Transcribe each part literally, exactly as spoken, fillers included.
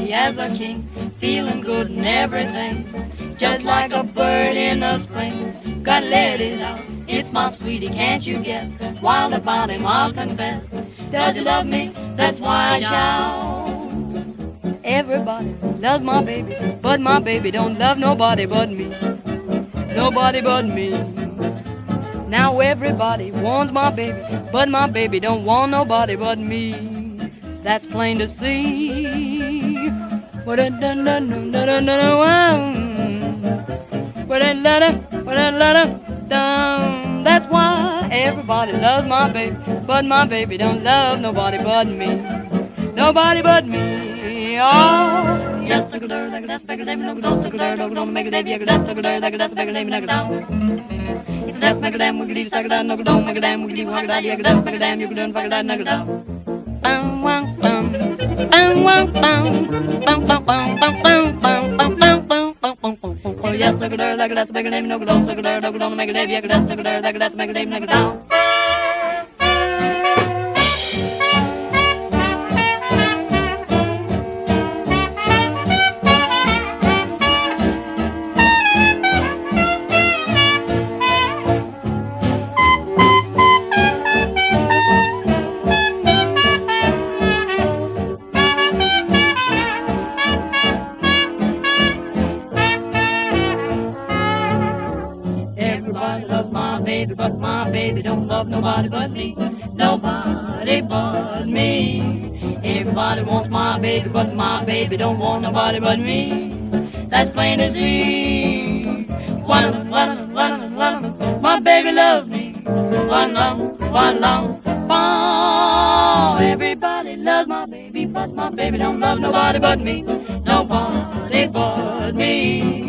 happy as a king, feeling good and everything, just like a bird in the spring. Gotta let it out, it's my sweetie, can't you guess? Wild about him, I'll confess. Does he love me? That's why I shout. Everybody loves my baby, but my baby don't love nobody but me. Nobody but me. Now everybody wants my baby, but my baby don't want nobody but me. That's plain to see. That's why everybody loves my baby, but my baby don't love nobody but me. Nobody but me. Oh, yes, sugar dirt, like that's bigger than no don't sugar dirt, don't make it baby, that's sugar dirt, like that's bigger than no don't. That's make a damn wiggity, sucker down, no don't make a damn wiggity, wag that, yeah, that's make a damn, you can do fuck that, no down. Bum, bum, bum, bum, bum, bum, bum, bum, bum, bum, bum, bum, bum, bum, bum, bum, bum, bum. Oh yes, sucker dirt, like that's make a damn, no don't sucker dirt, no don't make a damn, yeah, that's sucker dirt, like that's make a damn, no down. Everybody loves my baby, but my baby don't love nobody but me. Nobody but me. Everybody wants my baby, but my baby don't want nobody but me. That's plain as see. One, one, one, one, my baby loves me. One long, one long, one. Everybody loves my baby, but my baby don't love nobody but me. Nobody but me.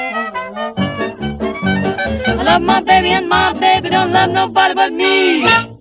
I love my baby and my baby don't love nobody but me.